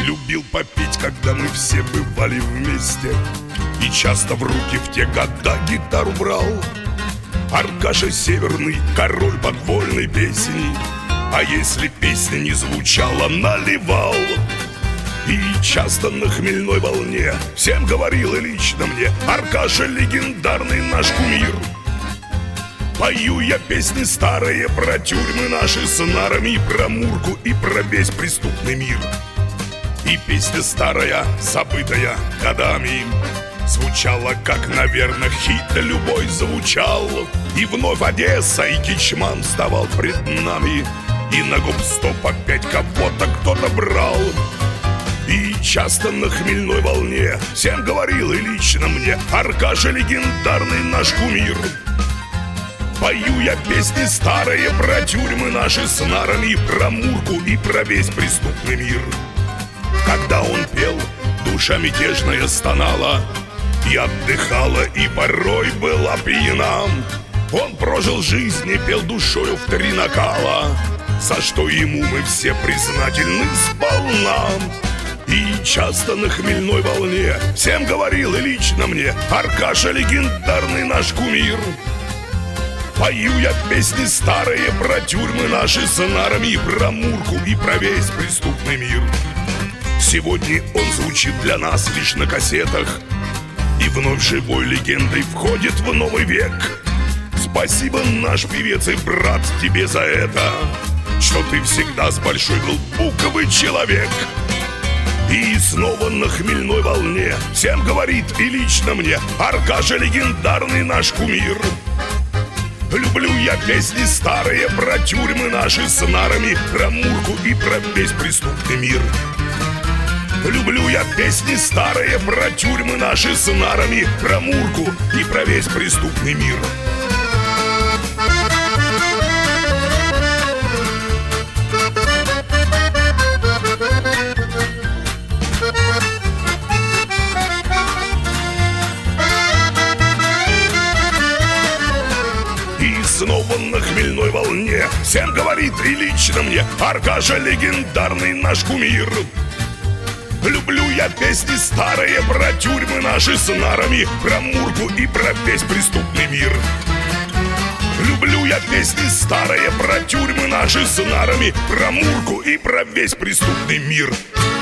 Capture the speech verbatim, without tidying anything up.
Любил попить, когда мы все бывали вместе, и часто в руки в те года гитару брал. Аркаша Северный, король подвольной песни, а если песня не звучала, наливал. И часто на хмельной волне всем говорил и лично мне: Аркаша легендарный наш кумир. Пою я песни старые про тюрьмы наши с нарами, про Мурку и про весь преступный мир. И песня старая, забытая годами, звучала, как, наверное, хит любой звучал. И вновь Одесса и Кичман вставал пред нами, и на гоп-стоп опять кого-то кто-то брал. И часто на хмельной волне всем говорил и лично мне: Аркаша легендарный наш кумир. Пою я песни старые про тюрьмы наши с нарами, про Мурку и про весь преступный мир. Когда он пел, душа мятежная стонала и отдыхала, и порой была пьяна. Он прожил жизнь и пел душою в три накала, за что ему мы все признательны сполна. И часто на хмельной волне всем говорил и лично мне: Аркаша легендарный наш кумир. Пою я песни старые про тюрьмы наши с нарами, про Мурку и про весь преступный мир. Сегодня он звучит для нас лишь на кассетах, и вновь живой легендой входит в новый век. Спасибо, наш певец и брат, тебе за это, что ты всегда с большой был буквы человек. И снова на хмельной волне всем говорит и лично мне: Аркаша легендарный наш кумир. Люблю я песни старые про тюрьмы наши с нарами, про Мурку и про весь преступный мир. Люблю я песни старые про тюрьмы наши с нарами, про Мурку и про весь преступный мир. Снова на хмельной волне всем говорит и лично мне: Аркаша легендарный наш кумир. Люблю я песни старые про тюрьмы наши с нарами, про Мурку и про весь преступный мир. Люблю я песни старые про тюрьмы наши с нарами, про Мурку и про весь преступный мир.